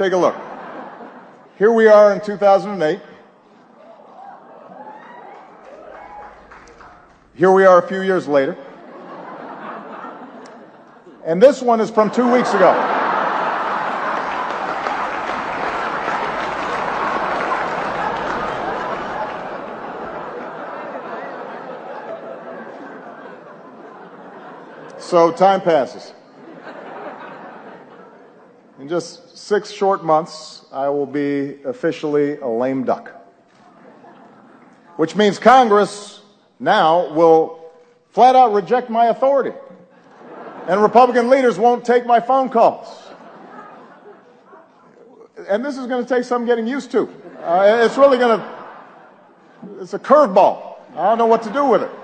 Take a look. Here we are in 2008. Here we are a few years later. And this one is from 2 weeks ago. So time passes. In just 6 short months, I will be officially a lame duck. Which means Congress now will flat out reject my authority. And Republican leaders won't take my phone calls. And this is going to take some getting used to. It's a curveball. I don't know what to do with it.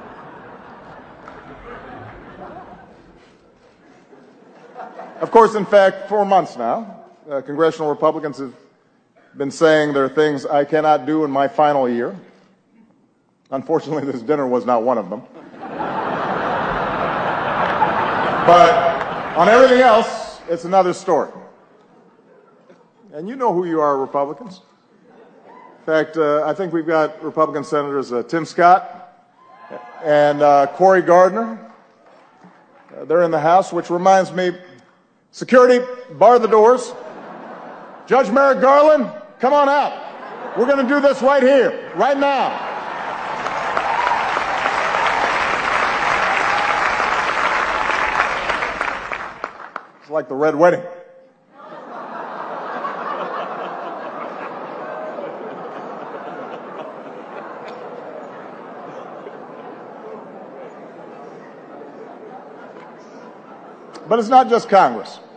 Of course, in fact, 4 months now, congressional Republicans have been saying there are things I cannot do in my final year. Unfortunately, this dinner was not one of them. But on everything else, it's another story. And you know who you are, Republicans. In fact, I think we've got Republican Senators Tim Scott and Cory Gardner. They're in the House, which reminds me, security, bar the doors. Judge Merrick Garland, come on out. We're going to do this right here, right now. It's like the Red Wedding. But it's not just Congress.